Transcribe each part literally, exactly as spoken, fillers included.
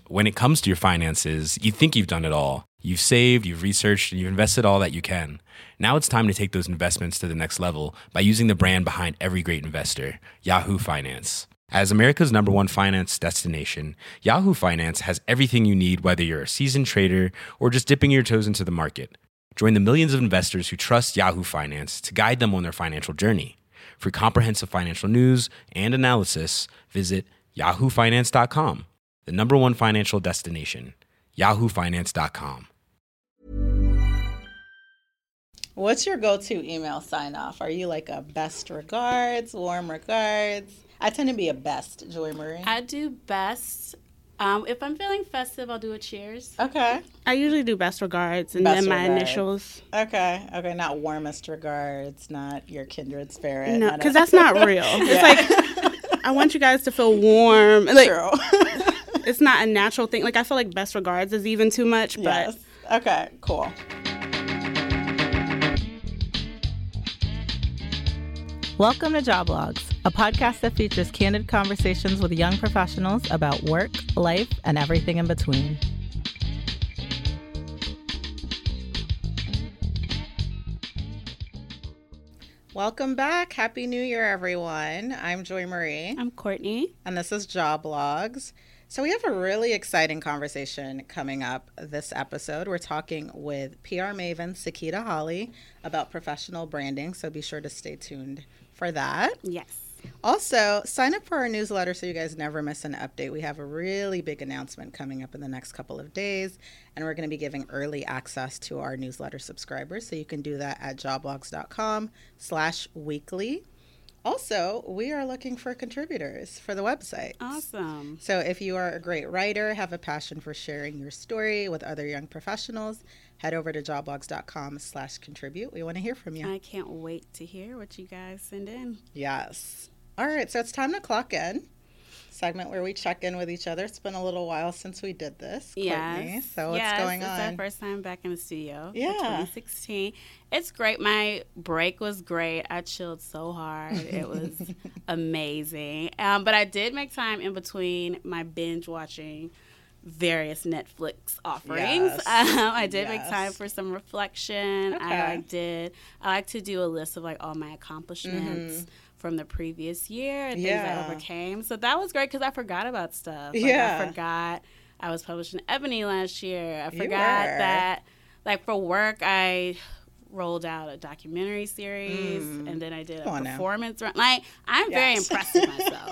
when it comes to your finances, you think you've done it all. You've saved, you've researched, and you've invested all that you can. Now it's time to take those investments to the next level by using the brand behind every great investor, Yahoo Finance. As America's number one finance destination, Yahoo Finance has everything you need, whether you're a seasoned trader or just dipping your toes into the market. Join the millions of investors who trust Yahoo Finance to guide them on their financial journey. For comprehensive financial news and analysis, visit yahoo finance dot com, the number one financial destination, yahoo finance dot com. What's your go-to email sign-off? Are you like a best regards, warm regards? I tend to be a best, Joy Marie. I do best. Um, if I'm feeling festive, I'll do a cheers. Okay. I usually do best regards and Best then my regards. initials. Okay. Okay. Not warmest regards, not your kindred spirit. No, not because a- that's not real. It's like, I want you guys to feel warm. Like, True. it's not a natural thing. Like, I feel like best regards is even too much, but Yes. Okay. Cool. Welcome to Joblogs, a podcast that features candid conversations with young professionals about work, life, and everything in between. Welcome back. Happy New Year, everyone. I'm Joy Marie, I'm Courtney. and this is Joblogs. So we have a really exciting conversation coming up this episode. We're talking with P R maven Sakita Holly about professional branding, so be sure to stay tuned for that. Yes. Also, sign up for our newsletter so you guys never miss an update. We have a really big announcement coming up in the next couple of days, and we're going to be giving early access to our newsletter subscribers, so you can do that at joblogs.com slash weekly. Also, we are looking for contributors for the website. Awesome. So if you are a great writer, have a passion for sharing your story with other young professionals, head over to joblogs.com slash contribute. We want to hear from you. I can't wait to hear what you guys send in. Yes. All right, so it's time to clock in. Segment where we check in with each other. It's been a little while since we did this, Courtney. Yes. So what's yes, going it's on? our first time back in the studio. Yeah. For twenty sixteen. It's great. My break was great. I chilled so hard. It was amazing. Um, but I did make time in between my binge watching various Netflix offerings. Yes. Um, I did Yes. make time for some reflection. Okay. I like, did. I like to do a list of like all my accomplishments. Mm-hmm. From the previous year and things Yeah. I overcame. So that was great because I forgot about stuff. Like, Yeah. I forgot I was published in Ebony last year. I You forgot were. that, like, for work, I rolled out a documentary series and then I did Come a on now. performance run. Like, I'm very Yes. impressed with myself.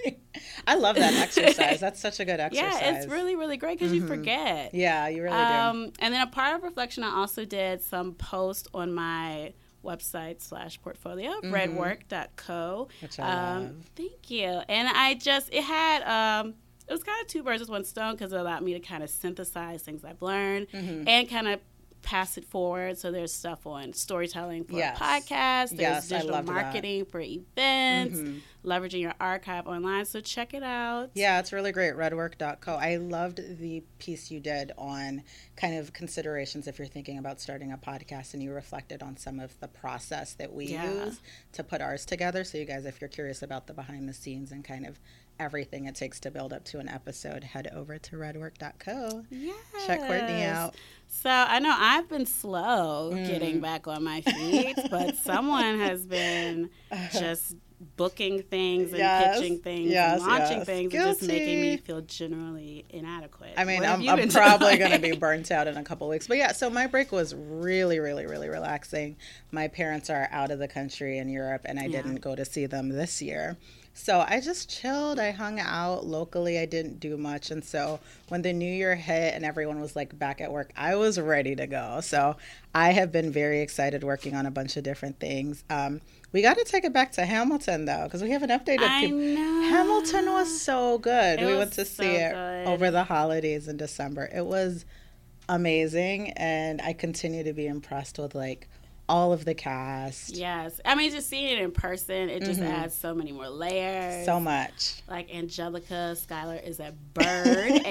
I love that exercise. That's such a good exercise. Yeah, it's really, really great because you forget. Yeah, you really do. Um, and then a part of reflection, I also did some posts on my website slash portfolio, redwork dot co. Which I um, love. Thank you. And I just, it had, um, it was kind of two birds with one stone because it allowed me to kind of synthesize things I've learned Mm-hmm. and kind of pass it forward. So there's stuff on storytelling for Yes. a podcast. There's Yes, I digital loved that. marketing for events, leveraging your archive online. So check it out. Yeah, it's really great. redwork dot co. I loved the piece you did on kind of considerations if you're thinking about starting a podcast, and you reflected on some of the process that we Yeah. use to put ours together. So you guys, if you're curious about the behind the scenes and kind of everything it takes to build up to an episode, head over to redwork dot co. Yes. Check Courtney out. So I know I've been slow Mm. getting back on my feet, but someone has been just booking things and Yes, pitching things yes, and launching yes. things and just making me Guilty. feel generally inadequate. I mean, What have I'm, you I'm been probably doing? going to be burnt out in a couple weeks. But yeah, so my break was really, really, really relaxing. My parents are out of the country in Europe, and I Yeah. didn't go to see them this year. So I just chilled. I hung out locally. I didn't do much. And so when the new year hit and everyone was like back at work, I was ready to go. So I have been very excited working on a bunch of different things. Um, we got to take it back to Hamilton, though, because we haven't updated I people. know. Hamilton was so good. It we was went to so see it good. over the holidays in December. It was amazing. And I continue to be impressed with like all of the cast. Yes. I mean, just seeing it in person, it just adds so many more layers. So much. Like Angelica Schuyler is a bird, and you kind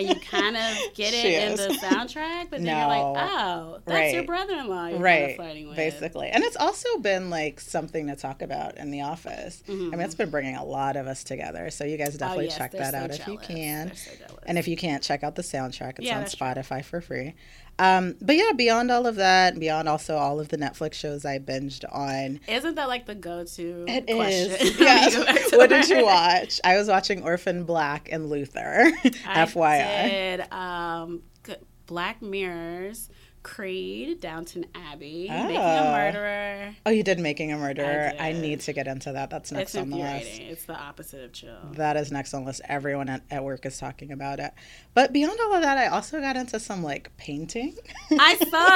kind of get She it in is. the soundtrack, but then No. you're like, oh, that's Right. your brother-in-law you're right, flirting with. basically. And it's also been like something to talk about in the office. I mean, it's been bringing a lot of us together. So you guys definitely Mm-hmm. oh, yes, check they're that so out if you jealous. can. They're so jealous. And if you can't, check out the soundtrack. It's Yeah, on that's true. Spotify for free. Um, but yeah, beyond all of that, beyond also all of the Netflix shows I binged on, Isn't that like the go-to it question? is. when Yes. you go back to What did you work? watch? I was watching Orphan Black and Luther. F Y I. I did um, g- Black Mirrors, Creed, Downton Abbey, Making a Oh. Murderer. Oh, you did Making a Murderer. I, I did. need to get into that. That's next It's on the list. infuriating. It's the opposite of chill. That is next on the list. Everyone at, at work is talking about it. But beyond all of that, I also got into some like painting. I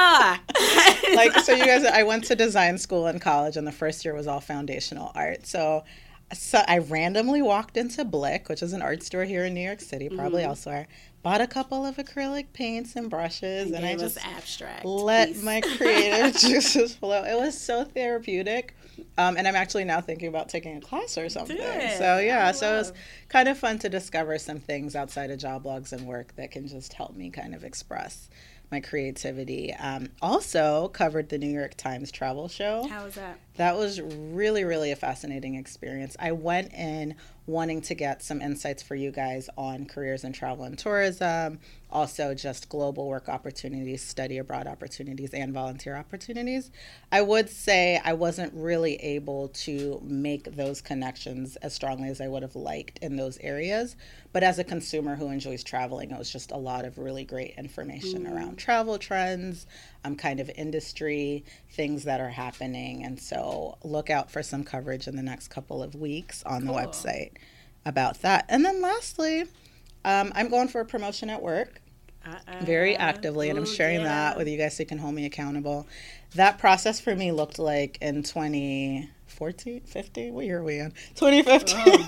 saw. like, so you guys, I went to design school in college, and the first year was all foundational art. So, so I randomly walked into Blick, which is an art store here in New York City, probably Mm-hmm. elsewhere. Bought a couple of acrylic paints and brushes, and, and I gave us just abstract. let piece. my creative juices flow. It was so therapeutic. Um, and I'm actually now thinking about taking a class or something. it. So yeah, I so it was love. kind of fun to discover some things outside of job logs and work that can just help me kind of express my creativity. Um, also covered the New York Times travel show. How was that? That was really, really a fascinating experience. I went in wanting to get some insights for you guys on careers in travel and tourism, also just global work opportunities, study abroad opportunities, and volunteer opportunities. I would say I wasn't really able to make those connections as strongly as I would have liked in those areas. But as a consumer who enjoys traveling, it was just a lot of really great information around travel trends, um, kind of industry, things that are happening. And so look out for some coverage in the next couple of weeks on Cool. the website about that. And then lastly, um, I'm going for a promotion at work Uh-uh. very actively, and I'm Ooh, sharing yeah. that with you guys so you can hold me accountable. That process for me looked like in twenty fourteen, fifteen, what year are we in? twenty fifteen.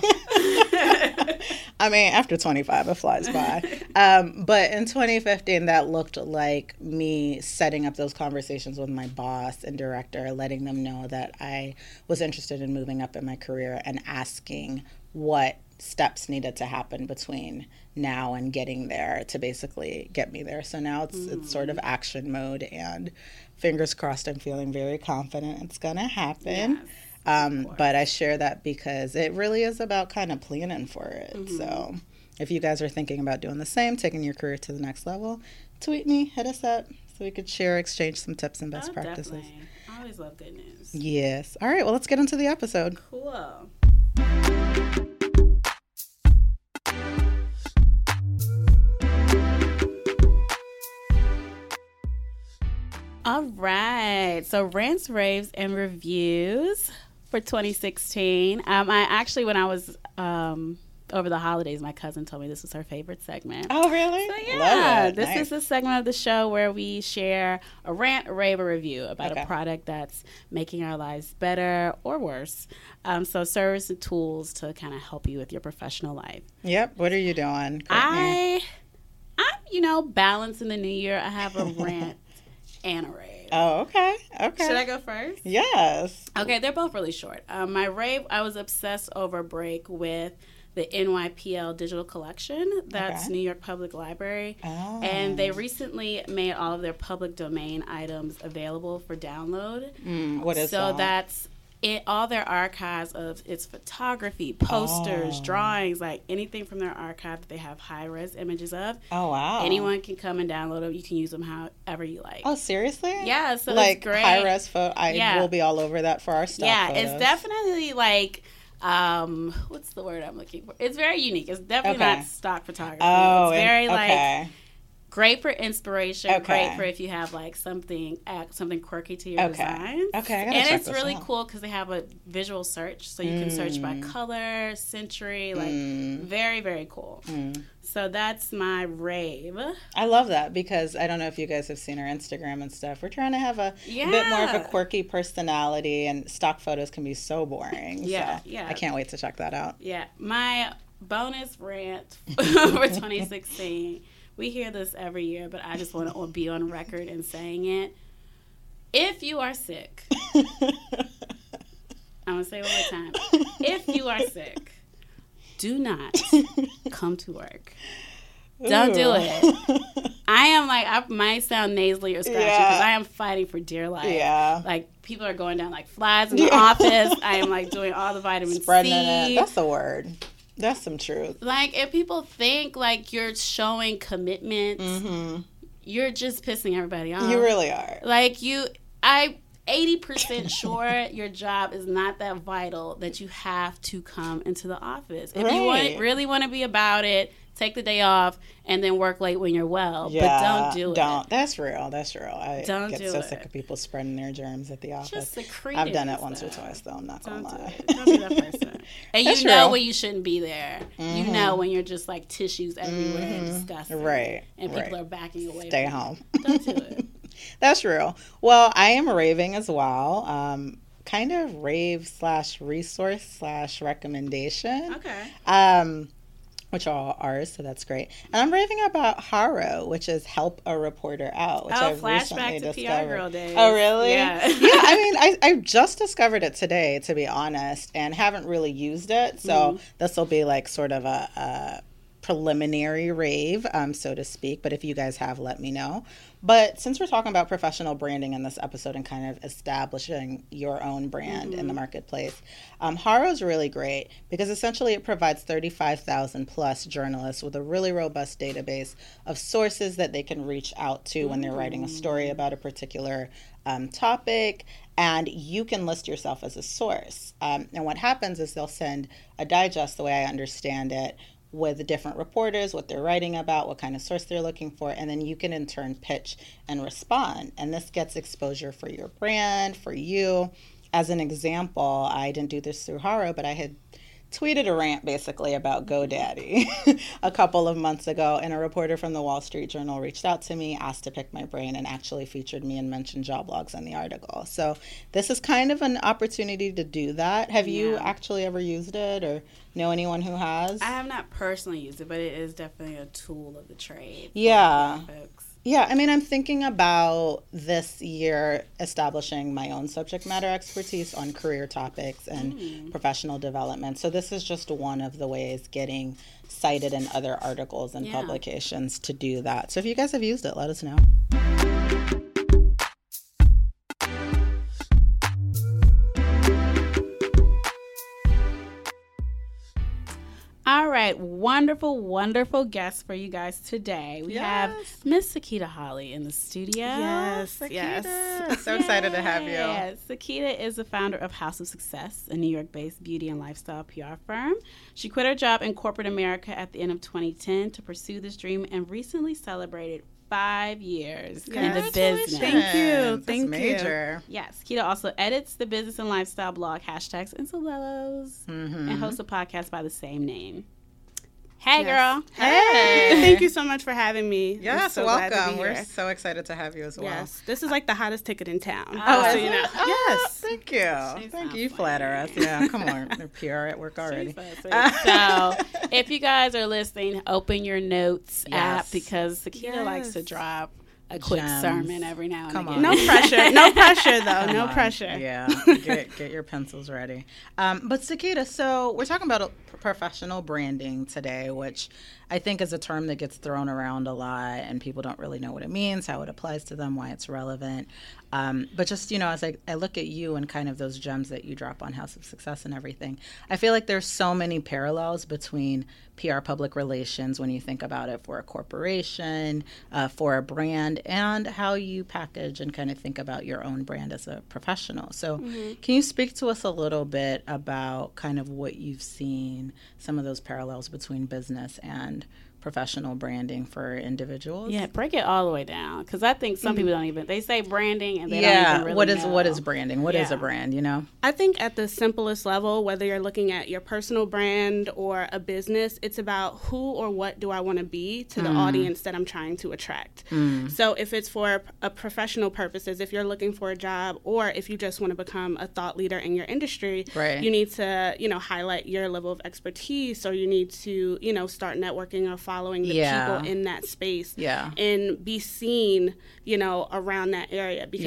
I mean, after twenty-five, it flies by. Um, but in twenty fifteen, that looked like me setting up those conversations with my boss and director, letting them know that I was interested in moving up in my career and asking what steps needed to happen between now and getting there to basically get me there. So now it's it's sort of action mode, and fingers crossed, I'm feeling very confident it's gonna happen. Yes, um, but I share that because it really is about kind of planning for it. Mm-hmm. So if you guys are thinking about doing the same, taking your career to the next level, tweet me, hit us up so we could share, exchange some tips and best Oh, practices. definitely. I always love good news. Yes. All right. Well, let's get into the episode. Cool. All right. So rants, raves, and reviews for twenty sixteen. Um, I actually, when I was um, over the holidays, my cousin told me this was her favorite segment. Oh, really? So yeah, Love it. this Nice. is a segment of the show where we share a rant, a rave, a review about Okay. a product that's making our lives better or worse. Um, so service and tools to kind of help you with your professional life. Yep. What are you doing, Courtney? I, I'm, you know, balancing the new year. I have a rant and a rave. Oh, okay. Okay. Should I go first? Yes. Okay, they're both really short. Um, my rave, I was obsessed over break with the N Y P L digital collection. That's Okay. New York Public Library. Oh. And they recently made all of their public domain items available for download. Mm, what is so that? that's it, all their archives of its photography, posters, Oh. drawings, like anything from their archive that they have high-res images of. Oh, wow. Anyone can come and download them. You can use them however you like. Oh, seriously? Yeah, so like it's great. high res photo. I Yeah. will be all over that for our stuff. Yeah, photos. it's definitely like um what's the word I'm looking for? It's very unique. It's definitely Okay. not stock photography. Oh, it's very and- like okay. great for inspiration, Okay. great for if you have like something uh, something quirky to your Okay. designs. Okay, I gotta and check it's this really out. cool because they have a visual search, so you can search by color, century, like Mm. very very cool. Mm. So that's my rave. I love that because I don't know if you guys have seen our Instagram and stuff. We're trying to have a bit more of a Yeah. quirky personality, and stock photos can be so boring. Yeah, so yeah. I can't wait to check that out. Yeah, my bonus rant for twenty sixteen. We hear this every year, but I just want to be on record and saying it. If you are sick, I'm going to say it one more time. If you are sick, do not come to work. Don't Ooh. do it. I am like, I might sound nasally or scratchy because Yeah. I am fighting for dear life. Yeah. Like, people are going down like flies in the Yeah. office. I am like doing all the vitamin Spreading C. it. That's the word. That's some truth. Like, if people think like you're showing commitment, Mm-hmm. you're just pissing everybody off. You really are. Like, you, I, eighty percent sure your job is not that vital that you have to come into the office. If you Right. want, really want to be about it, take the day off and then work late when you're well. Yeah, but don't do Don't. it. That's real. That's real. I Don't get do so it. sick of people spreading their germs at the office. Just secrete I've done it it once or stuff. twice, though. I'm not Don't gonna do lie. it. Don't be that person. And That's you know real. when you shouldn't be there. You know when you're just like tissues everywhere and disgusting. Mm-hmm. Right, And people right. are backing away. Stay from you. home. Don't do it. That's real. Well, I am raving as well. Um, kind of rave slash resource slash recommendation. Okay. Um, which are all ours, so that's great. And I'm raving about Haro, which is Help a Reporter Out, which Oh, I've flashback recently to P R discovered. Girl days. Oh, really? Yeah. yeah, I mean, I, I just discovered it today, to be honest, and haven't really used it. So Mm-hmm. this will be like sort of a, a preliminary rave, um, so to speak. But if you guys have, let me know. But since we're talking about professional branding in this episode and kind of establishing your own brand Mm-hmm. in the marketplace, um, Haro is really great because essentially it provides thirty-five thousand plus journalists with a really robust database of sources that they can reach out to when they're writing a story about a particular um, topic. And you can list yourself as a source. Um, and what happens is they'll send a digest, the way I understand it, with the different reporters, what they're writing about, what kind of source they're looking for, and then you can in turn pitch and respond. And this gets exposure for your brand, for you. As an example, I didn't do this through Haro, but I had tweeted a rant basically about GoDaddy a couple of months ago, and a reporter from the Wall Street Journal reached out to me, asked to pick my brain, and actually featured me and mentioned job logs in the article. So this is kind of an opportunity to do that. Have you Yeah. actually ever used it or know anyone who has? I have not personally used it, but it is definitely a tool of the trade. for Yeah. folks. Yeah, I mean, I'm thinking about this year establishing my own subject matter expertise on career topics and Mm. professional development. So this is just one of the ways getting cited in other articles and Yeah. publications to do that. So if you guys have used it, let us know. All right, wonderful, wonderful guests for you guys today. We have Yes. Miss Sakita Holly in the studio. Yes, yes. So excited to have you. Yes, Sakita is the founder of House of Success, a New York-based beauty and lifestyle P R firm. She quit her job in corporate America at the end of twenty ten to pursue this dream and recently celebrated five years in the business. Thank you. That's Thank you. major. Yes, Sakita also edits the business and lifestyle blog hashtags and Celebros Mm-hmm. and hosts a podcast by the same name. Hey, Yes. girl. Hey. Thank you so much for having me. I'm Yes, so glad to welcome. be We're here. so excited to have you as well. Yes, this is like the hottest ticket in town. Oh, just is so you it? know. Oh, Yes. thank you. She Thank sounds you. You flatter us. Yeah, come on. They're P R at work already. She's so sweet. So, if you guys are listening, open your notes app Yes. because Sakita likes to Yes. drop a quick Gems. sermon every now and Come again. on. No pressure. No pressure, though. Come No on. pressure. Yeah, get get your pencils ready. Um, but Sakita, so we're talking about p- professional branding today, which I think is a term that gets thrown around a lot, and people don't really know what it means, how it applies to them, why it's relevant. Um, but just, you know, as I, I look at you and kind of those gems that you drop on House of Success and everything, I feel like there's so many parallels between P R, public relations, when you think about it for a corporation, uh, for a brand, and how you package and kind of think about your own brand as a professional. So can you speak to us a little bit about kind of what you've seen, some of those parallels between business and professional branding for individuals? Yeah, break it all the way down because I think some people don't even they say branding and they don't Yeah. even really What is know. what is branding? What is Yeah. a brand, you know? I think at the simplest level, whether you're looking at your personal brand or a business, it's about who or what do I want to be to the audience that I'm trying to attract. So if it's for a professional purposes, if you're looking for a job, or if you just want to become a thought leader in your industry, Right. you need to, you know, highlight your level of expertise, or you need to, you know, start networking or following the Yeah. people in that space Yeah. and be seen, you know, around that area because Yeah.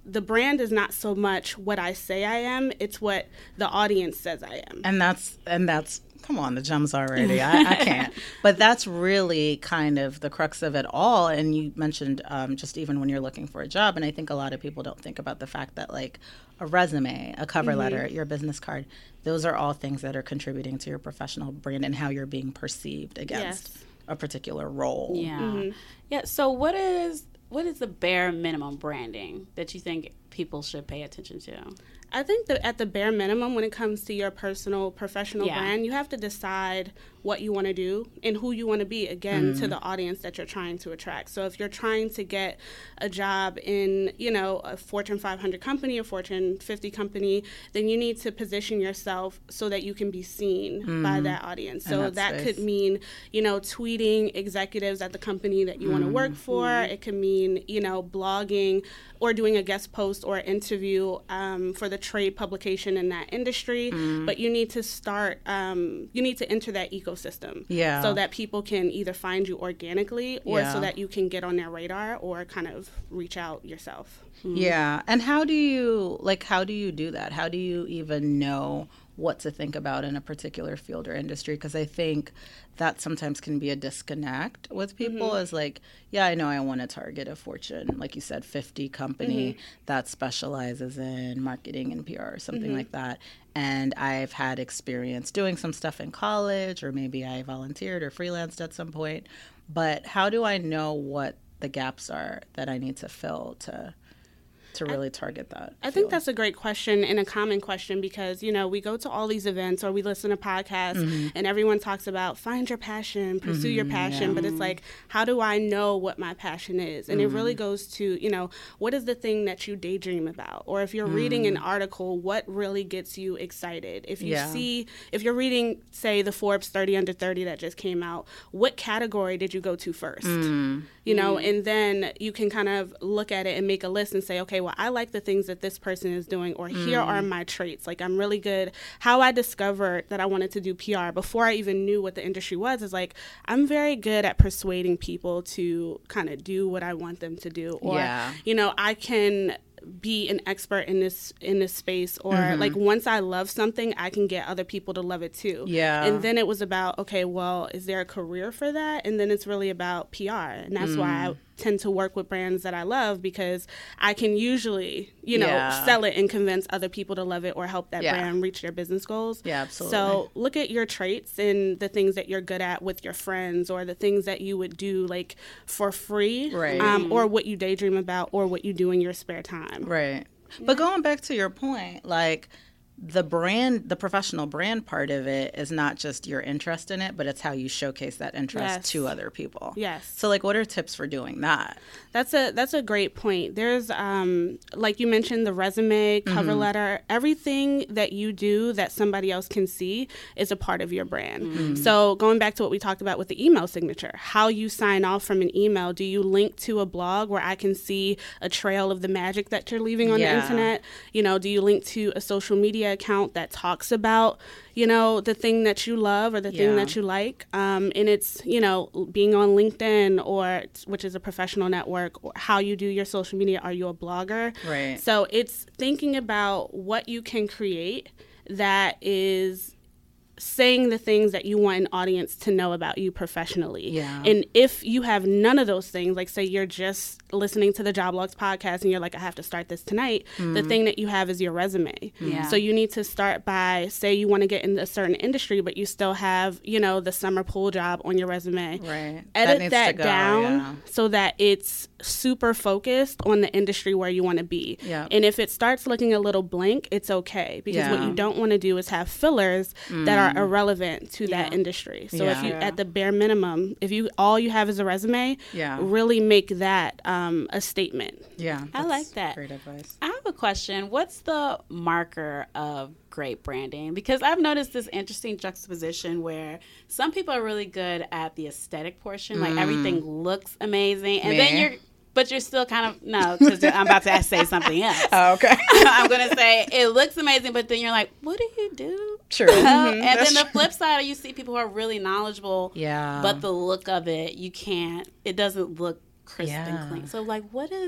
the brand is not so much what I say I am, it's what the audience says I am. And that's, and that's, come on, the gems already. I, I can't. But that's really kind of the crux of it all. And you mentioned um, just even when you're looking for a job, and I think a lot of people don't think about the fact that like a resume, a cover mm-hmm. letter, your business card, those are all things that are contributing to your professional brand and how you're being perceived against yes. a particular role. Yeah. Mm-hmm. Yeah. So what is what is the bare minimum branding that you think people should pay attention to? I think that at the bare minimum, when it comes to your personal, professional yeah. brand, you have to decide what you want to do and who you want to be, again, mm. to the audience that you're trying to attract. So if you're trying to get a job in, you know, a Fortune five hundred company, a Fortune fifty company, then you need to position yourself so that you can be seen mm. by that audience. So that, that could mean, you know, tweeting executives at the company that you mm. want to work for. Mm. It could mean, you know, blogging or doing a guest post or interview um, for the trade publication in that industry. Mm. But you need to start, um, you need to enter that ecosystem. Ecosystem, yeah. so that people can either find you organically or yeah. so that you can get on their radar or kind of reach out yourself. Mm-hmm. Yeah. And how do you, like, how do you do that? How do you even know what to think about in a particular field or industry? Because I think that sometimes can be a disconnect with people mm-hmm. is like, yeah, I know I want to target a Fortune, like you said, fifty company mm-hmm. that specializes in marketing and P R or something mm-hmm. like that. And I've had experience doing some stuff in college, or maybe I volunteered or freelanced at some point. But how do I know what the gaps are that I need to fill to to really I, target that? I field? think that's a great question and a common question because, you know, we go to all these events or we listen to podcasts mm-hmm. and everyone talks about find your passion, pursue mm-hmm, your passion. Yeah. But it's like, how do I know what my passion is? And mm-hmm. it really goes to, you know, what is the thing that you daydream about? Or if you're mm-hmm. reading an article, what really gets you excited? If you yeah. see, if you're reading, say, the Forbes thirty under thirty that just came out, what category did you go to first? Mm-hmm. You know, mm-hmm. and then you can kind of look at it and make a list and say, okay, well, I like the things that this person is doing, or mm. here are my traits. Like, I'm really good. How I discovered that I wanted to do P R before I even knew what the industry was is like, I'm very good at persuading people to kind of do what I want them to do. Or, yeah. you know, I can be an expert in this in this space, or mm-hmm. like once I love something, I can get other people to love it too. Yeah. And then it was about, okay, well, is there a career for that? And then it's really about P R, and that's mm. why I tend to work with brands that I love, because I can usually, you know, yeah. sell it and convince other people to love it or help that yeah. brand reach their business goals. Yeah, absolutely. So look at your traits and the things that you're good at with your friends, or the things that you would do like for free, right. um, or what you daydream about, or what you do in your spare time. Right. But going back to your point, like, the brand, the professional brand part of it is not just your interest in it, but it's how you showcase that interest yes. to other people. Yes. So, like, what are tips for doing that? That's a that's a great point. There's, um, like you mentioned, the resume, cover mm-hmm. letter, everything that you do that somebody else can see is a part of your brand. Mm-hmm. So going back to what we talked about with the email signature, how you sign off from an email. Do you link to a blog where I can see a trail of the magic that you're leaving on yeah. the internet? You know, do you link to a social media account that talks about, you know, the thing that you love or the yeah. thing that you like? Um, and it's, you know, being on LinkedIn, or which is a professional network, or how you do your social media. Are you a blogger? Right. So it's thinking about what you can create that is saying the things that you want an audience to know about you professionally. Yeah. And if you have none of those things, like say you're just listening to the Joblogs podcast and you're like, I have to start this tonight, mm-hmm. the thing that you have is your resume. Yeah. So you need to start by, say you want to get in a certain industry, but you still have, you know, the summer pool job on your resume. Right. Edit that, that go, down yeah. so that it's super focused on the industry where you want to be. Yeah. And if it starts looking a little blank, it's okay, because yeah. what you don't want to do is have fillers mm. that are irrelevant to yeah. that industry. So yeah. if you, yeah. at the bare minimum, if you all you have is a resume, yeah. really make that um, a statement. Yeah, I like that. Great advice. I have a question. What's the marker of great branding? Because I've noticed this interesting juxtaposition where some people are really good at the aesthetic portion, like mm. everything looks amazing, and Me? then you're. But you're still kind of, no, because I'm about to say something else. Oh, okay. I'm going to say it looks amazing, but then you're like, what do you do? True. Mm-hmm. Mm-hmm. And That's then the true. flip side, you see people who are really knowledgeable, Yeah. but the look of it, you can't, it doesn't look crisp Yeah. and clean. So, like, what is...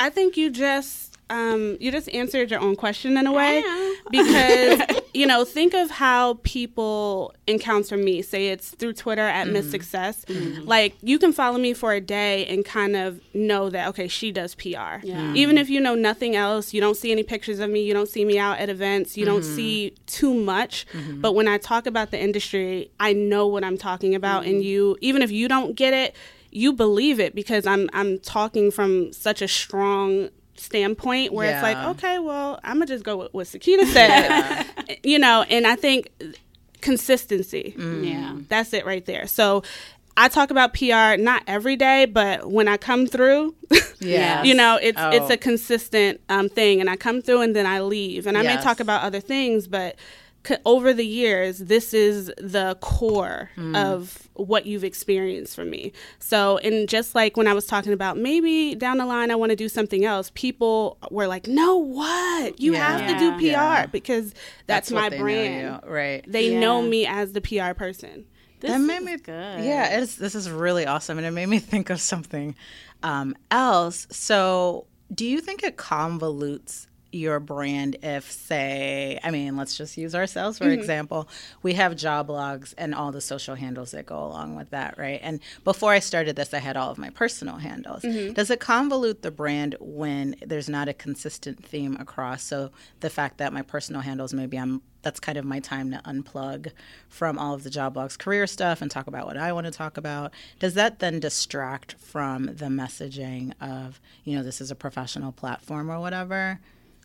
I think you just um, you just answered your own question in a way, because you know, think of how people encounter me. Say it's through Twitter at mm-hmm. Miss Success. Mm-hmm. Like, you can follow me for a day and kind of know that, okay, she does P R. Yeah. Mm-hmm. Even if you know nothing else, you don't see any pictures of me, you don't see me out at events, you mm-hmm. don't see too much. Mm-hmm. But when I talk about the industry, I know what I'm talking about, mm-hmm. and you, even if you don't get it, you believe it, because I'm I'm talking from such a strong standpoint where yeah. it's like, okay, well, I'm gonna just go with what Sakina said. Yeah. You know, and I think consistency. Mm. Yeah. That's it right there. So I talk about P R not every day, but when I come through, yes. you know, it's oh. it's a consistent um, thing, and I come through and then I leave, and I yes. may talk about other things, but c- over the years, this is the core mm. of what you've experienced from me. So, and just like when I was talking about maybe down the line I want to do something else, people were like, no, what? You yeah. have to do P R yeah. because that's, that's my brand. Right. They yeah. know me as the P R person. This that made me good. Yeah, it's, this is really awesome. And it made me think of something um, else. So do you think it convolutes your brand if, say, I mean, let's just use ourselves, for mm-hmm. example. We have job logs and all the social handles that go along with that, right? And before I started this, I had all of my personal handles. Mm-hmm. Does it convolute the brand when there's not a consistent theme across? So the fact that my personal handles, maybe I'm that's kind of my time to unplug from all of the job logs career stuff and talk about what I want to talk about. Does that then distract from the messaging of, you know, this is a professional platform or whatever?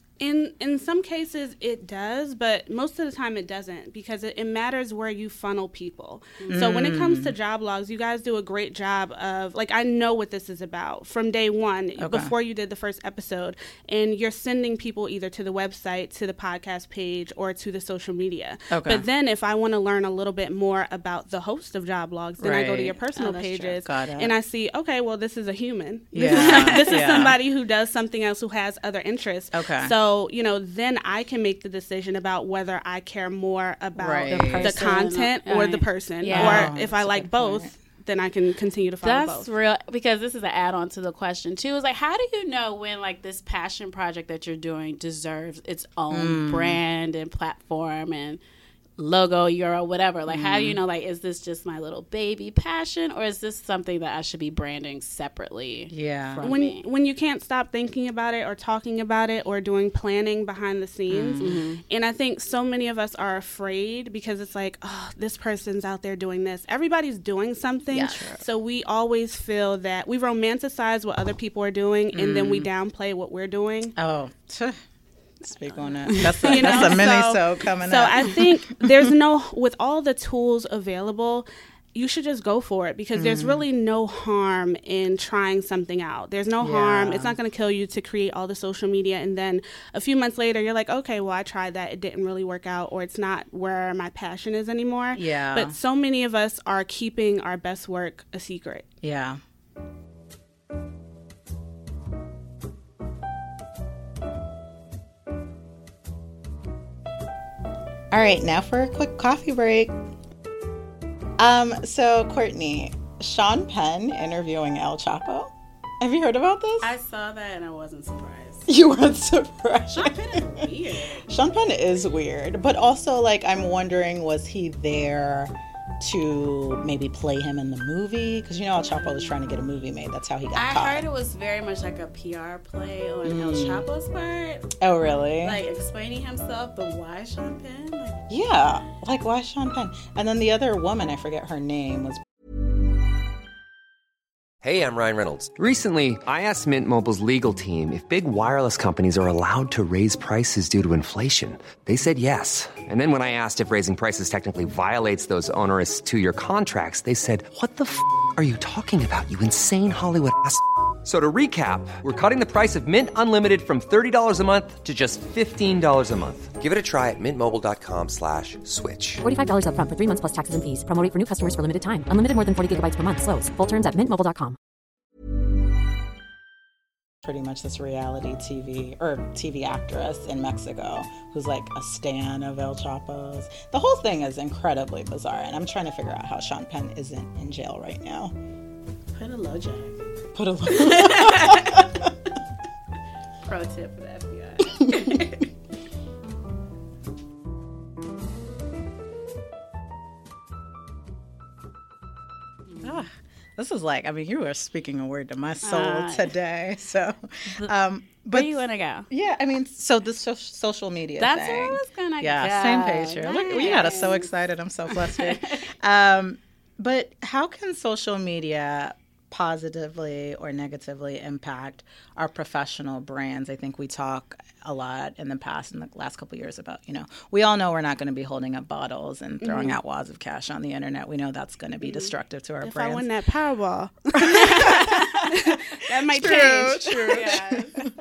In in some cases it does, but most of the time it doesn't, because it, it matters where you funnel people. Mm. So when it comes to job logs, you guys do a great job of, like, I know what this is about from day one, okay. before you did the first episode, and you're sending people either to the website, to the podcast page, or to the social media. Okay. But then if I want to learn a little bit more about the host of job logs, then right. I go to your personal oh, pages and I see, okay, well, this is a human. Yeah. This is, this is yeah. somebody who does something else, who has other interests. Okay. So So, you know, then I can make the decision about whether I care more about right. the, the content or right. the person. Yeah. Or oh, if I like both, point. then I can continue to follow that's both. That's real, because this is an add-on to the question, too. It's like, how do you know when, like, this passion project that you're doing deserves its own mm. brand and platform and logo, euro, whatever? Like, mm. how do you know, like, is this just my little baby passion, or is this something that I should be branding separately? Yeah. From when me? when you can't stop thinking about it or talking about it or doing planning behind the scenes. Mm-hmm. And I think so many of us are afraid because it's like, oh, this person's out there doing this. Everybody's doing something. Yeah, sure. So we always feel that we romanticize what other people are doing, mm. and then we downplay what we're doing. Oh, speak on that. That's a, you know, that's a mini so coming so up. So I think there's no, with all the tools available, you should just go for it, because mm. there's really no harm in trying something out. There's no yeah. harm. It's not going to kill you to create all the social media, and then a few months later you're like, okay, well, I tried that. It didn't really work out, or it's not where my passion is anymore. Yeah. But so many of us are keeping our best work a secret. Yeah. All right, now for a quick coffee break. Um, so Courtney, Sean Penn interviewing El Chapo. Have you heard about this? I saw that and I wasn't surprised. You weren't surprised. Sean Penn is weird. Sean Penn is weird, but also, like, I'm wondering, was he there to maybe play him in the movie? Because, you know, El Chapo was trying to get a movie made. That's how he got I caught. I heard it was very much like a P R play on mm. El Chapo's part. Oh, really? Like, explaining himself, but why Sean Penn? Like, yeah, like, why Sean Penn? And then the other woman, I forget her name, was... Hey, I'm Ryan Reynolds. Recently, I asked Mint Mobile's legal team if big wireless companies are allowed to raise prices due to inflation. They said yes. And then when I asked if raising prices technically violates those onerous two-year contracts, they said, what the f*** are you talking about, you insane Hollywood ass f- So to recap, we're cutting the price of Mint Unlimited from thirty dollars a month to just fifteen dollars a month. Give it a try at mintmobile.com slash switch. forty-five dollars up front for three months plus taxes and fees. Promo rate for new customers for limited time. Unlimited more than forty gigabytes per month. Slows full terms at mint mobile dot com. Pretty much this reality T V or T V actress in Mexico who's like a stan of El Chapo's. The whole thing is incredibly bizarre, and I'm trying to figure out how Sean Penn isn't in jail right now. Put a low jack. Put a low Pro tip for the F B I. Ah, this is like, I mean, you are speaking a word to my soul Uh, today. So, um, Where but do you want to go? yeah, I mean, so the so- social media That's thing. where I was gonna yeah, go. same page here. Look, we got us so excited. I'm so flustered. um, but how can social media positively or negatively impact our professional brands? I think we talk a lot in the past, in the last couple of years, about, you know, we all know we're not going to be holding up bottles and throwing Mm-hmm. out wads of cash on the internet. We know that's going to be destructive to our If brands. I win that Powerball, that might change. True. Yes.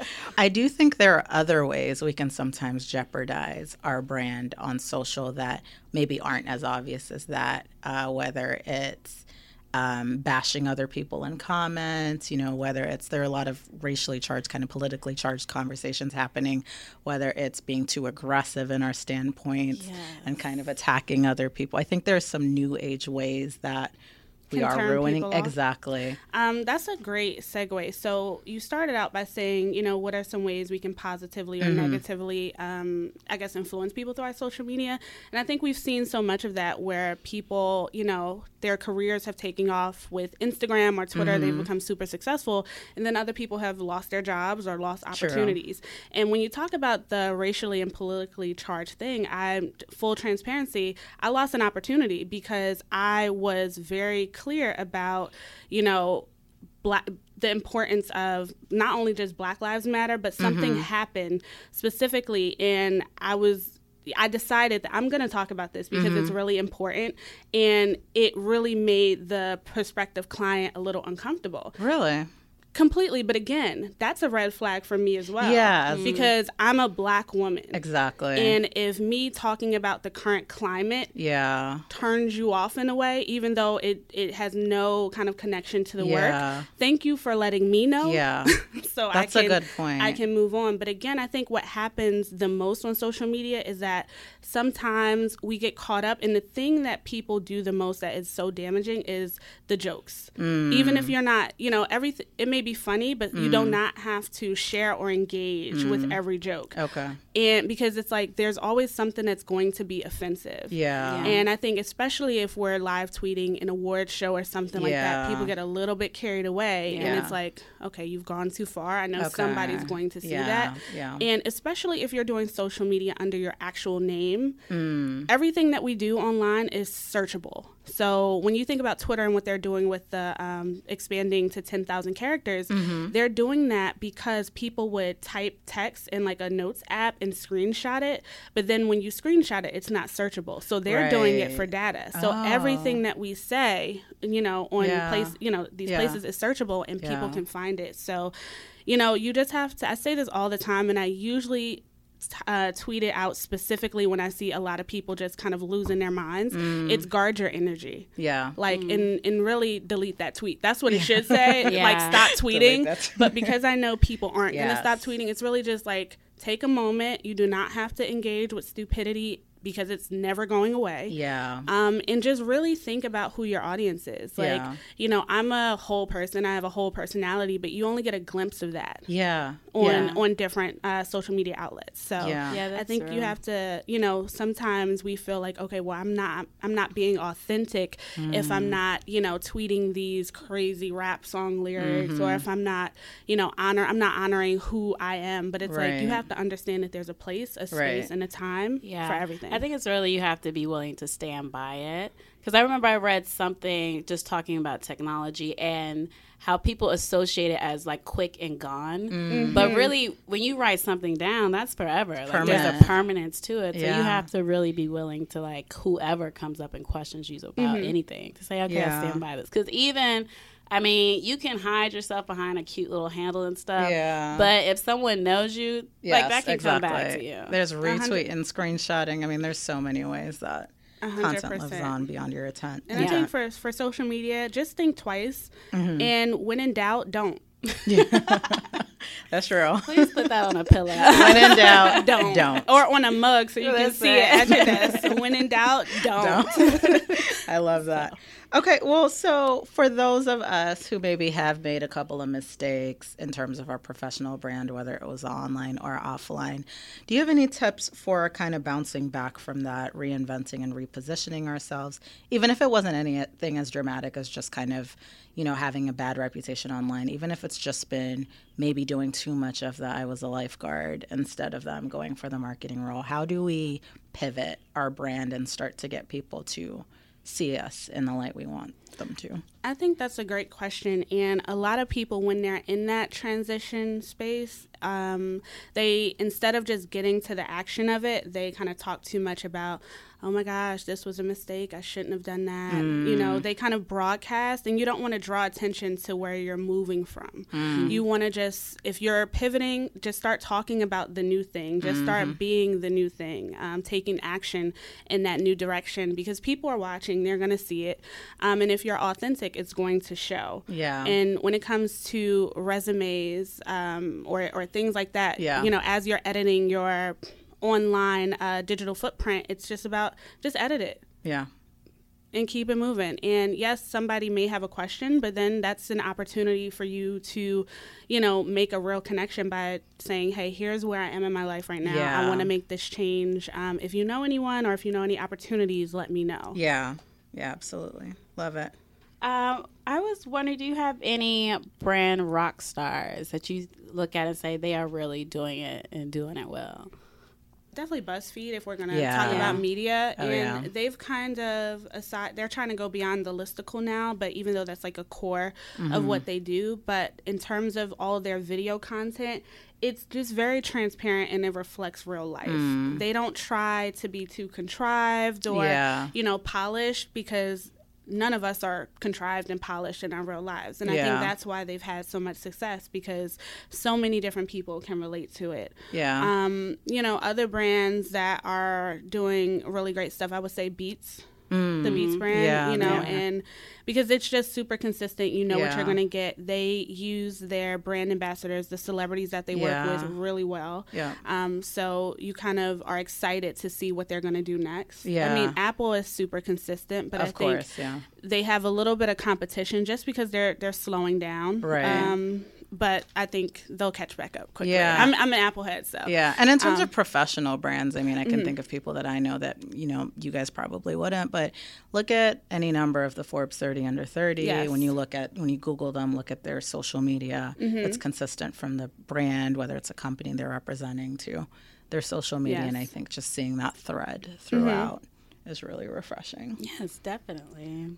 I do think there are other ways we can sometimes jeopardize our brand on social that maybe aren't as obvious as that, uh, whether it's um, bashing other people in comments, you know, whether it's, there are a lot of racially charged, kind of politically charged conversations happening, whether it's being too aggressive in our standpoints and kind of attacking other people. I think there's some new age ways that we Can are turn ruining. people off. Exactly. Um, that's a great segue. So you started out by saying, you know, what are some ways we can positively or Mm-hmm. negatively, um, I guess, influence people through our social media? And I think we've seen so much of that where people, you know, their careers have taken off with Instagram or Twitter. Mm-hmm. They've become super successful. And then other people have lost their jobs or lost opportunities. And when you talk about the racially and politically charged thing, I, full transparency, I lost an opportunity because I was very clear about, you know, black, the importance of not only just Black Lives Matter, but something Mm-hmm. happened specifically, and I was I decided that I'm going to talk about this because it's really important, and it really made the prospective client a little uncomfortable. Really? Completely, but again, that's a red flag for me as well. Yeah. Because I'm a Black woman. Exactly. And if me talking about the current climate yeah. turns you off in a way, even though it, it has no kind of connection to the Yeah. work, thank you for letting me know. Yeah. so That's I a can, good point. I can move on. But again, I think what happens the most on social media is that sometimes we get caught up in the thing that people do the most that is so damaging is the jokes. Mm. Even if you're not, you know, everything, it may be funny, but you do not have to share or engage with every joke. Okay. And because it's like there's always something that's going to be offensive. Yeah. And I think especially if we're live tweeting an award show or something like Yeah. that, people get a little bit carried away. Yeah. And it's like, okay, you've gone too far. I know Okay. somebody's going to see Yeah, that. yeah. And especially if you're doing social media under your actual name, Mm. everything that we do online is searchable. So when you think about Twitter and what they're doing with the um, expanding to ten thousand characters, Mm-hmm. they're doing that because people would type text in like a notes app and screenshot it. But then when you screenshot it, it's not searchable. So they're doing it Right. for data. So Oh. everything that we say, you know, on Yeah. place, you know, these Yeah. places is searchable and people Yeah. can find it. So, you know, you just have to, I say this all the time, and I usually uh, tweet it out specifically when I see a lot of people just kind of losing their minds. Mm. It's guard your energy. Yeah. Like, and, and really delete that tweet. That's what it should say. Yeah. Like, stop tweeting. that tweet. But because I know people aren't going to Yes. stop tweeting, it's really just like, take a moment. You do not have to engage with stupidity because it's never going away. Yeah. Um, and just really think about who your audience is. Like, Yeah. you know, I'm a whole person. I have a whole personality, but you only get a glimpse of that Yeah. on yeah. on different uh, social media outlets. So Yeah. Yeah, I that's think you real. have to, you know, sometimes we feel like, okay, well, I'm not I'm not being authentic if Mm. I'm not, you know, tweeting these crazy rap song lyrics Mm-hmm. or if I'm not, you know, honor I'm not honoring who I am. But it's like you Right. have to understand that there's a place, a space, Right. and a time Yeah. for everything. I think it's really you have to be willing to stand by it. Because I remember I read something just talking about technology and how people associate it as like quick and gone. Mm-hmm. But really, when you write something down, that's forever. Like there's Permanent. a permanence to it. So Yeah. you have to really be willing to like whoever comes up and questions you about anything to say, okay, Yeah. I stand by this. Because even I mean, you can hide yourself behind a cute little handle and stuff. Yeah. But if someone knows you, Yes, like that can exactly. come back to you. There's retweet and screenshotting. I mean, there's so many ways that A hundred content lives percent. on beyond your intent. And I Yeah. think for for social media, just think twice, Mm-hmm. and when in doubt, don't. That's real. Please put that on a pillow. When in doubt, Don't. don't. Or on a mug so you can That's see it. it at your desk. When in doubt, don't. I love that. Okay, well, so for those of us who maybe have made a couple of mistakes in terms of our professional brand, whether it was online or offline, do you have any tips for kind of bouncing back from that, reinventing and repositioning ourselves, even if it wasn't anything as dramatic as just kind of, you know, having a bad reputation online, even if it's just been maybe doing too much of the I was a lifeguard instead of them going for the marketing role? How do we pivot our brand and start to get people to see us in the light we want them to? I think that's a great question. And a lot of people, when they're in that transition space, um, they, instead of just getting to the action of it, they kind of talk too much about, oh my gosh, this was a mistake. I shouldn't have done that. Mm. You know, they kind of broadcast, and you don't want to draw attention to where you're moving from. Mm. You want to just, if you're pivoting, just start talking about the new thing. Just mm-hmm. start being the new thing, um, taking action in that new direction, because people are watching. They're going to see it. Um, and if you're authentic, it's going to show. Yeah. And when it comes to resumes um, or, or things like that, yeah. you know, as you're editing your online uh, digital footprint, it's just about just edit it. Yeah. And keep it moving. And yes, somebody may have a question, but then that's an opportunity for you to, you know, make a real connection by saying, hey, here's where I am in my life right now. Yeah. I want to make this change. Um, if you know anyone or if you know any opportunities, let me know. Yeah. Yeah, absolutely. Love it. Um, I was wondering, do you have any brand rock stars that you look at and say they are really doing it and doing it well? Definitely BuzzFeed, if we're going to yeah. talk about media. Oh, and yeah. they've kind of, aside, they're trying to go beyond the listicle now, but even though that's like a core mm-hmm. of what they do. But in terms of all of their video content, it's just very transparent and it reflects real life. Mm. They don't try to be too contrived or, yeah. you know, polished, because none of us are contrived and polished in our real lives. And yeah. I think that's why they've had so much success, because so many different people can relate to it. Yeah. Um, you know, other brands that are doing really great stuff, I would say Beats. Mm. The Beats brand, yeah, you know, yeah. and because it's just super consistent, you know yeah. what you're going to get. They use their brand ambassadors, the celebrities that they yeah. work with, really well. Yeah. Um, so you kind of are excited to see what they're going to do next. Yeah. I mean, Apple is super consistent, but of I think course, yeah. they have a little bit of competition just because they're they're slowing down. Right. Um, but I think they'll catch back up quickly. Yeah. I'm, I'm an Apple head, so. Yeah, and in terms um, of professional brands, I mean, I can mm-hmm. think of people that I know that, you know, you guys probably wouldn't, but look at any number of the Forbes thirty under thirty. Yes. When you look at, when you Google them, look at their social media, mm-hmm. it's consistent from the brand, whether it's a company they're representing, to their social media. Yes. And I think just seeing that thread throughout mm-hmm. is really refreshing. Yes, definitely.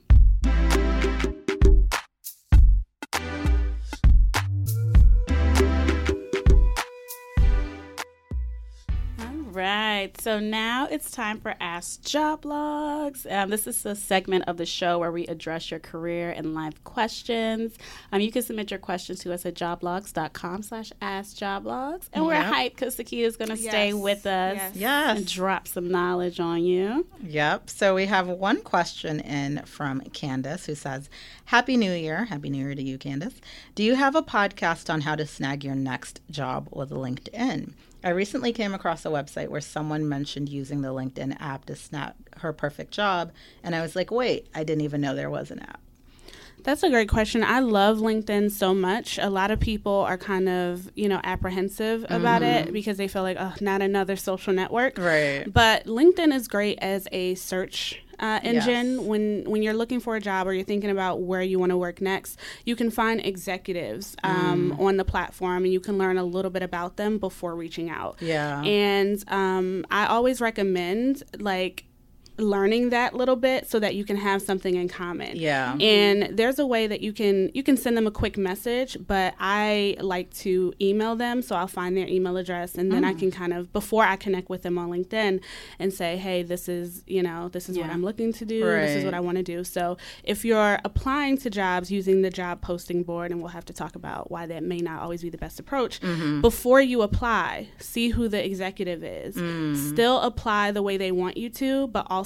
Right. So now it's time for Ask Job Logs. Um, this is a segment of the show where we address your career and life questions. Um, you can submit your questions to us at joblogs.com slash askjoblogs. And we're Yep. hyped because Sakita is going to stay Yes. with us Yes. Yes. and drop some knowledge on you. Yep. So we have one question in from Candace, who says, Happy New Year. Happy New Year to you, Candace. Do you have a podcast on how to snag your next job with LinkedIn? I recently came across a website where someone mentioned using the LinkedIn app to snag her perfect job. And I was like, wait, I didn't even know there was an app. That's a great question. I love LinkedIn so much. A lot of people are kind of, you know, apprehensive about mm-hmm. it because they feel like, oh, not another social network. Right. But LinkedIn is great as a search uh, engine. Yes. When when you're looking for a job or you're thinking about where you want to work next, you can find executives um, mm. on the platform, and you can learn a little bit about them before reaching out. Yeah. And um, I always recommend, like, learning that little bit so that you can have something in common. Yeah. And there's a way that you can you can send them a quick message, but I like to email them, so I'll find their email address, and then mm. I can kind of, before I connect with them on LinkedIn, and say, hey, this is, you know, this is yeah. what I'm looking to do. Right. This is what I want to do. So if you're applying to jobs using the job posting board, and we'll have to talk about why that may not always be the best approach, mm-hmm. before you apply, see who the executive is. Mm. Still apply the way they want you to, but also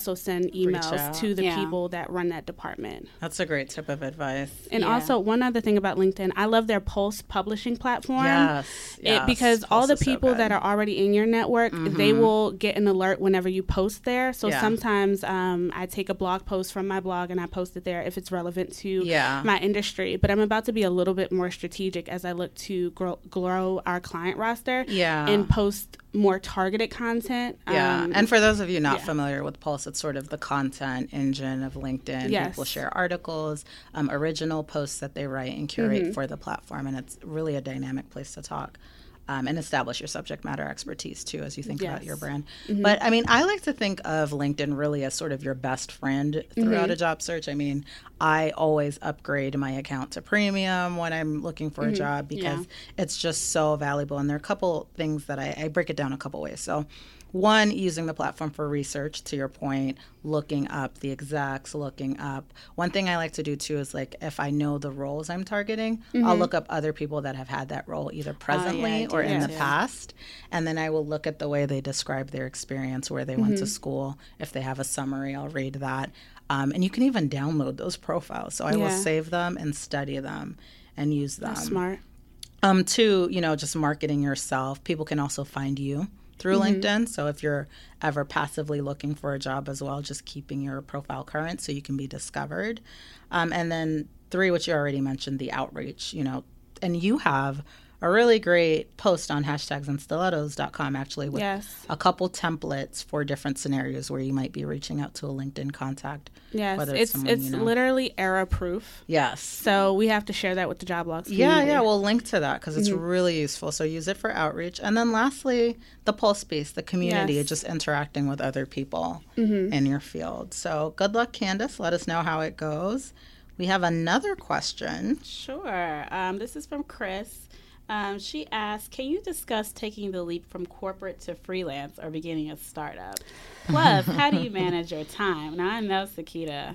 also send out. emails to the Yeah. people that run that department. That's a great tip of advice. And Yeah. also, one other thing about LinkedIn, I love their post publishing platform. Yes, It, yes. because all Pulse the is so people good. that are already in your network, they will get an alert whenever you post there. So Yeah. sometimes um, I take a blog post from my blog and I post it there if it's relevant to Yeah. my industry. But I'm about to be a little bit more strategic as I look to grow, grow our client roster Yeah. and post more targeted content. Yeah, Um, and for those of you not yeah. familiar with Pulse, it's sort of the content engine of LinkedIn. Yes. People share articles, um, original posts that they write and curate Mm-hmm. for the platform, and it's really a dynamic place to talk. Um, and establish your subject matter expertise too as you think about Yes. your brand. Mm-hmm. But I mean, I like to think of LinkedIn really as sort of your best friend throughout Mm-hmm. a job search. I mean, I always upgrade my account to premium when I'm looking for Mm-hmm. a job because it's just so valuable. And there are a couple things that I, I break it down a couple ways. So one, using the platform for research, to your point, looking up the execs, looking up. One thing I like to do too is like if I know the roles I'm targeting, I'll look up other people that have had that role either presently I do or in that the too. past. And then I will look at the way they describe their experience, where they went to school. If they have a summary, I'll read that. Um, and you can even download those profiles. So I will Yeah. save them and study them and use them. That's smart. Um, two, you know, just marketing yourself. People can also find you through LinkedIn. So if you're ever passively looking for a job as well, just keeping your profile current so you can be discovered. Um, and then three, which you already mentioned, the outreach, you know, and you have a really great post on hashtags and stilettos dot com actually with Yes. a couple templates for different scenarios where you might be reaching out to a LinkedIn contact. Yes, whether it's someone it's you know. literally error proof. Yes. So we have to share that with the job blogs. Yeah, community. yeah, we'll link to that because it's Mm-hmm. really useful. So use it for outreach. And then lastly, the Pulse piece, the community, Yes. just interacting with other people Mm-hmm. in your field. So good luck, Candace. Let us know how it goes. We have another question. Sure. Um, this is from Chris. Um, she asked, can you discuss taking the leap from corporate to freelance or beginning a startup? Plus, how do you manage your time? Now, I know Sakita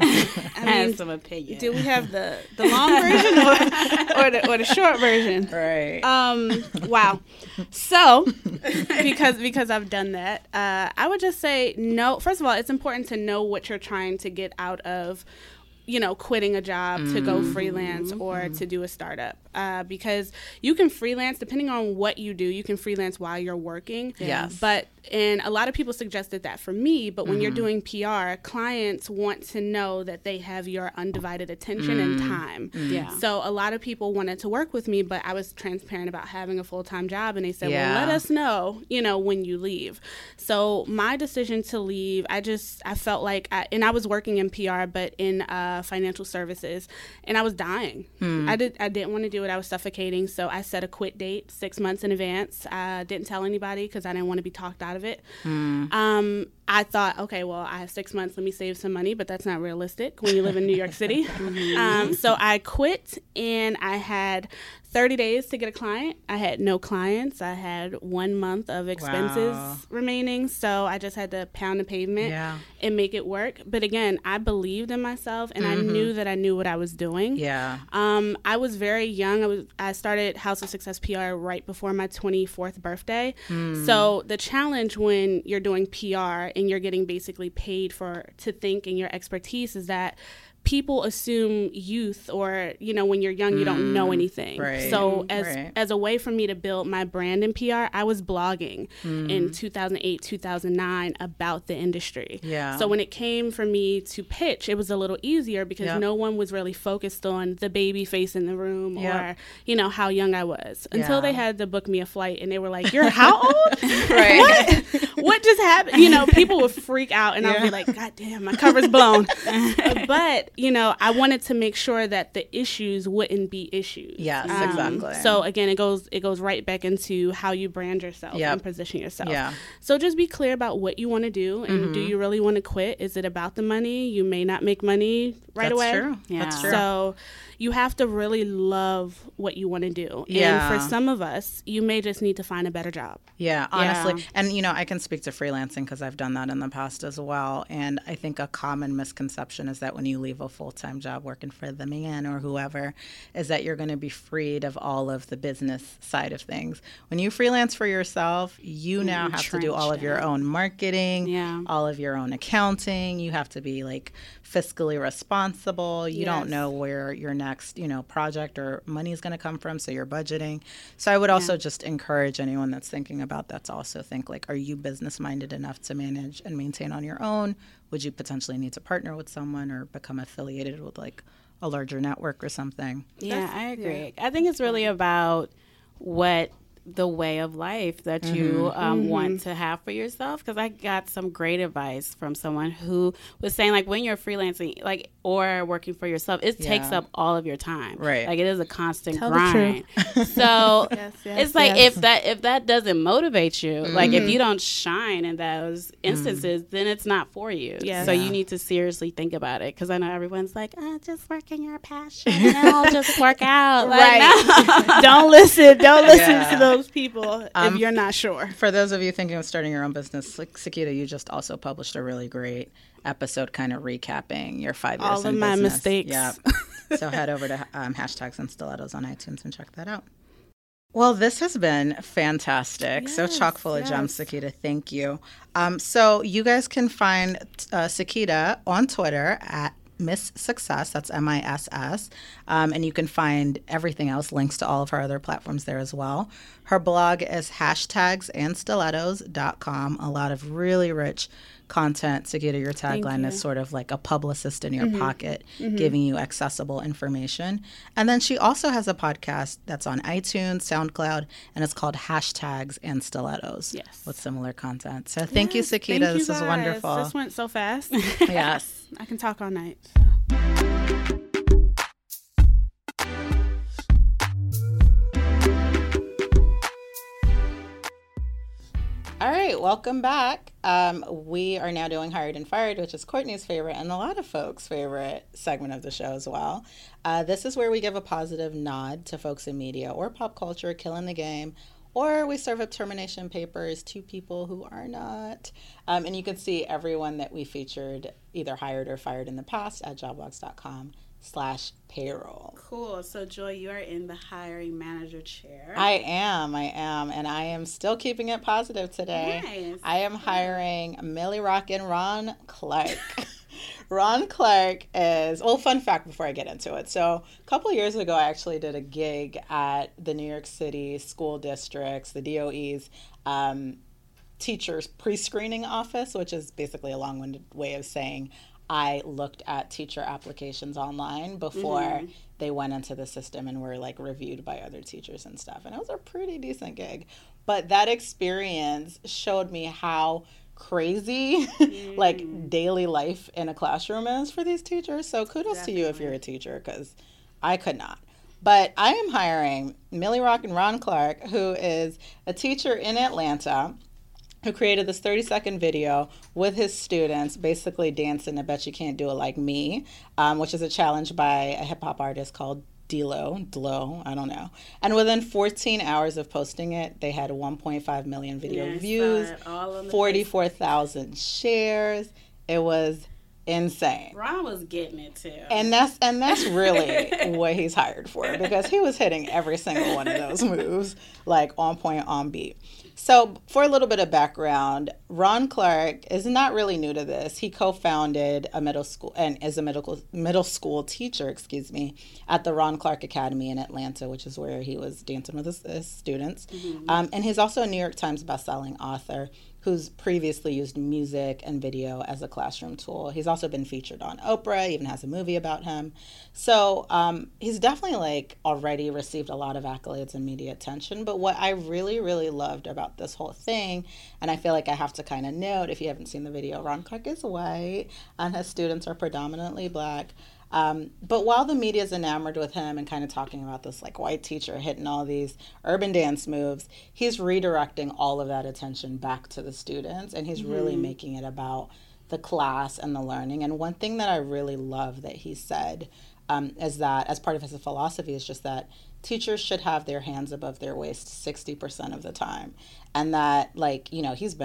has mean, some opinion. Do we have the, the long version or, or the or the short version? Right. Um. Wow. So, because because I've done that, uh, I would just say no. First of all, it's important to know what you're trying to get out of, you know, quitting a job to go freelance or to do a startup. Uh, because you can freelance, depending on what you do, you can freelance while you're working. Yes. But, and a lot of people suggested that for me, but when you're doing P R, clients want to know that they have your undivided attention and time. Yeah. So a lot of people wanted to work with me, but I was transparent about having a full-time job, and they said, Yeah. well, let us know, you know, when you leave. So my decision to leave, I just, I felt like, I, and I was working in P R, but in uh, financial services, and I was dying. I did, I didn't want to do it. I was suffocating. So I set a quit date six months in advance. I didn't tell anybody because I didn't want to be talked out of it. Um, I thought, okay, well, I have six months. Let me save some money, but that's not realistic when you live in New York City. um, so I quit, and I had thirty days to get a client. I had no clients. I had one month of expenses Wow. remaining. So I just had to pound the pavement Yeah. and make it work. But again, I believed in myself, and I knew that I knew what I was doing. Yeah. Um, I was very young. I was I started House of Success P R right before my twenty-fourth birthday. So the challenge when you're doing P R and you're getting basically paid for to think and your expertise is that people assume youth, or, you know, when you're young, you don't know anything. right. So as Right. as a way for me to build my brand in P R, I was blogging in two thousand eight, two thousand nine about the industry. Yeah. So when it came for me to pitch, it was a little easier because Yep. no one was really focused on the baby face in the room Yep. or, you know, how young I was, until Yeah. they had to book me a flight and they were like, you're how old? Right. What? What just happened? You know, people would freak out, and I'd be Yeah. like, God damn, my cover's blown. But, you know, I wanted to make sure that the issues wouldn't be issues. Yes, Um, exactly. So again, it goes it goes right back into how you brand yourself Yep. and position yourself. Yeah. So just be clear about what you want to do, and do you really want to quit? Is it about the money? You may not make money right That's away. true. Yeah. That's true. So you have to really love what you want to do. Yeah. And for some of us, you may just need to find a better job. Yeah, honestly. Yeah. And, you know, I can speak to freelancing because I've done that in the past as well. And I think a common misconception is that when you leave a full-time job working for the man or whoever, is that you're going to be freed of all of the business side of things. When you freelance for yourself, you now have to do all of your own marketing, Yeah. all of your own accounting. You have to be like fiscally responsible. You Yes. don't know where your next, you know, project or money is going to come from, so you're budgeting. So I would also just encourage anyone that's thinking about that to also think like, are you business minded enough to manage and maintain on your own? Would you potentially need to partner with someone or become affiliated with like a larger network or something? Yeah, I agree. I think it's really about what the way of life that you um, want to have for yourself. Because I got some great advice from someone who was saying, like, when you're freelancing, like, or working for yourself, it Yeah. takes up all of your time. Right. Like, it is a constant Tell the grind. So Yes, yes, it's like yes. if that if that doesn't motivate you, like if you don't shine in those instances, then it's not for you. Yes. So Yeah. you need to seriously think about it. Because I know everyone's like, oh, just work in your passion and I'll just work out. Like, Right. no. Don't listen. Don't listen Yeah. to those people Um, if you're not sure. For those of you thinking of starting your own business, like Sakita, you just also published a really great episode kind of recapping your five years All in of my business. mistakes. Yeah. So head over to um, hashtags and stilettos on iTunes and check that out. Well, this has been fantastic. so chock full of gems, Sakita. Thank you. Um, so you guys can find uh, Sakita on Twitter at Miss Success. That's M I S S. Um, and you can find everything else, links to all of her other platforms there as well. Her blog is hashtags and stilettos dot com. A lot of really rich content. Sakita, your tagline is sort of like a publicist in your pocket, giving you accessible information. And then she also has a podcast that's on iTunes, SoundCloud, and it's called Hashtags and Stilettos. Yes. With similar content. So thank you, Yes, Sakita. thank you This was guys. wonderful. This went so fast. Yes. I can talk all night. So. All right, welcome back. Um, we are now doing Hired and Fired, which is Courtney's favorite and a lot of folks' favorite segment of the show as well. Uh, this is where we give a positive nod to folks in media or pop culture killing the game, or we serve up termination papers to people who are not. Um, and you can see everyone that we featured either hired or fired in the past at joblogs dot com slash payroll. Cool. So, Joy, you are in the hiring manager chair. I am, I am, and I am still keeping it positive today. Nice. I am hiring Millie Rock and Ron Clark. Ron Clark is, well, fun fact before I get into it. So a couple of years ago, I actually did a gig at the New York City school districts, the D O E's um, teachers pre-screening office, which is basically a long-winded way of saying I looked at teacher applications online before mm-hmm. they went into the system and were like reviewed by other teachers and stuff. And it was a pretty decent gig. But that experience showed me how crazy mm. like daily life in a classroom is for these teachers. So kudos Definitely. to you if you're a teacher, because I could not. But I am hiring Millie Rock and Ron Clark, who is a teacher in Atlanta, who created this thirty second video with his students basically dancing I Bet You Can't Do It Like Me, um, which is a challenge by a hip hop artist called D-Lo, D-Lo, I don't know. And within fourteen hours of posting it, they had one point five million video yeah, views, forty-four thousand shares. It was insane. Ron was getting it too. And that's and that's really what he's hired for, because he was hitting every single one of those moves, like on point, on beat. So for a little bit of background, Ron Clark is not really new to this. He co-founded a middle school and is a middle middle school teacher, excuse me, at the Ron Clark Academy in Atlanta, which is where he was dancing with his, his students. Mm-hmm. Um, and he's also a New York Times bestselling author who's previously used music and video as a classroom tool. He's also been featured on Oprah, even has a movie about him. So um, he's definitely like already received a lot of accolades and media attention. But what I really, really loved about this whole thing, and I feel like I have to kind of note, if you haven't seen the video, Ron Clark is white and his students are predominantly black. Um, but while the media is enamored with him and kind of talking about this like white teacher hitting all these urban dance moves, he's redirecting all of that attention back to the students, and he's mm-hmm. really making it about the class and the learning. And one thing that I really love that he said um, is that as part of his philosophy is just that teachers should have their hands above their waist sixty percent of the time. And that, like, you know, he's been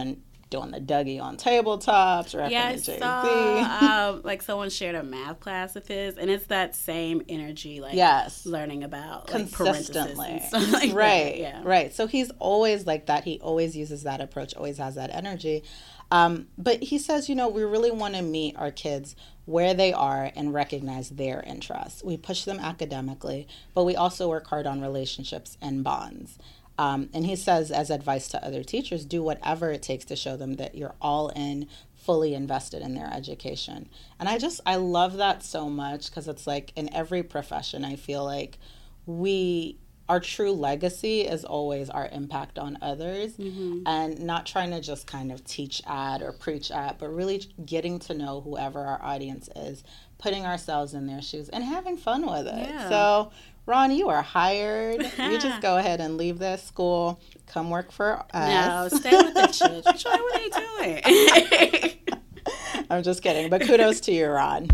doing the Dougie on tabletops, rapping Yeah, I to Jay-Z. saw um, like someone shared a math class of his, and it's that same energy, like yes. learning about like, consistently, and stuff like right? that. Yeah. Right. So he's always like that. He always uses that approach. Always has that energy. Um, but he says, you know, we really want to meet our kids where they are and recognize their interests. We push them academically, but we also work hard on relationships and bonds. Um, and he says, as advice to other teachers, do whatever it takes to show them that you're all in, fully invested in their education. And I just, I love that so much, because it's like in every profession, I feel like we, our true legacy is always our impact on others, mm-hmm. and not trying to just kind of teach at or preach at, but really getting to know whoever our audience is, putting ourselves in their shoes and having fun with it. Yeah. So Ron, you are hired. You just go ahead and leave this school. Come work for us. No, stay with the children. Troy, what are you doing? I'm just kidding. But kudos to you, Ron.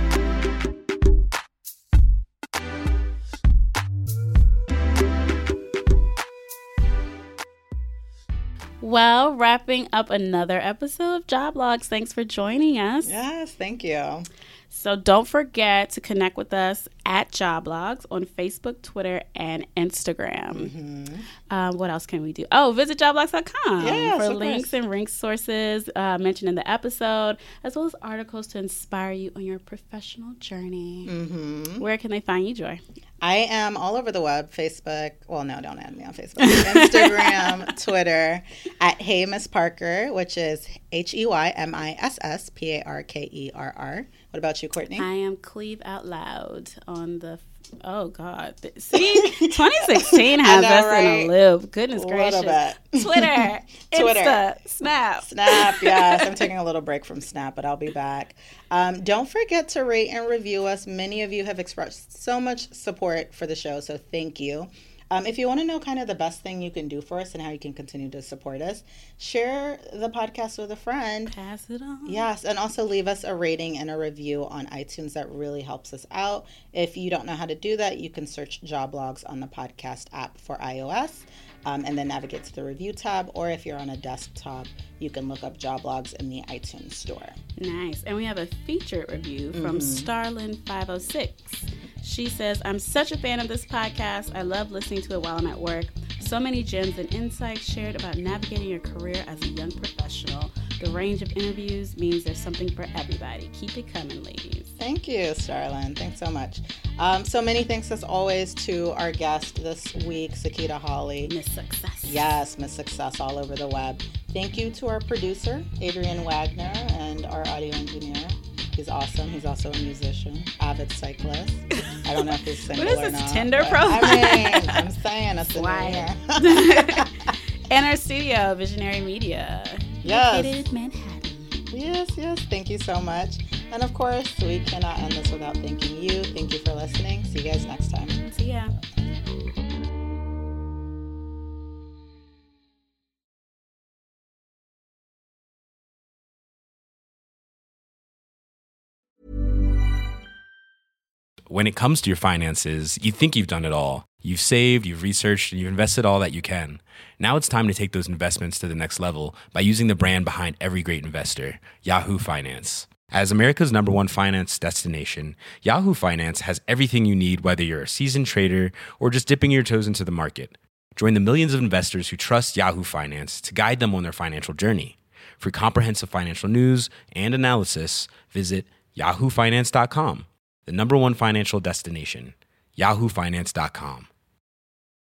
Well, wrapping up another episode of Job Logs. Thanks for joining us. Yes, thank you. So don't forget to connect with us at Joblogs on Facebook, Twitter, and Instagram. Mm-hmm. Um, what else can we do? Oh, visit joblogs dot com yes, for links and resources uh, mentioned in the episode, as well as articles to inspire you on your professional journey. Mm-hmm. Where can they find you, Joy? I am all over the web, Facebook. Well, no, don't add me on Facebook. Instagram, Twitter, at Hey Miss Parker, which is H E Y M I S S P A R K E R R. What about you, Courtney? I am Cleve Out Loud on the, oh, God. See, twenty sixteen has know, us right? in a loop. Goodness what gracious. About? Twitter, Twitter, Insta, Snap. Snap, yes. I'm taking a little break from Snap, but I'll be back. Um, don't forget to rate and review us. Many of you have expressed so much support for the show, so thank you. Um, if you want to know kind of the best thing you can do for us and how you can continue to support us, share the podcast with a friend. Pass it on. Yes, and also leave us a rating and a review on iTunes. That really helps us out. If you don't know how to do that, you can search Joblogs on the podcast app for iOS. Um, and then navigate to the review tab, or if you're on a desktop, you can look up Joblogs in the iTunes store. Nice. And we have a featured review from mm-hmm. Starlin five oh six. She says, I'm such a fan of this podcast. I love listening to it while I'm at work. So many gems and insights shared about navigating your career as a young professional. The range of interviews means there's something for everybody. Keep it coming, ladies. Thank you, Starlin. Thanks so much. Um, so many thanks, as always, to our guest this week, Sakita Hawley. Miss Success. Yes, Miss Success all over the web. Thank you to our producer, Adrian Wagner, and our audio engineer. He's awesome. He's also a musician, avid cyclist. I don't know if he's single or not. What is this, Tinder profile? I mean, I'm saying it's in there. And our studio, Visionary Media. Yes. Located Manhattan. Yes, yes. Thank you so much. And of course, we cannot end this without thanking you. Thank you for listening. See you guys next time. See ya. When it comes to your finances, you think you've done it all. You've saved, you've researched, and you've invested all that you can. Now it's time to take those investments to the next level by using the brand behind every great investor, Yahoo Finance. As America's number one finance destination, Yahoo Finance has everything you need, whether you're a seasoned trader or just dipping your toes into the market. Join the millions of investors who trust Yahoo Finance to guide them on their financial journey. For comprehensive financial news and analysis, visit yahoo finance dot com. The number one financial destination, yahoo finance dot com.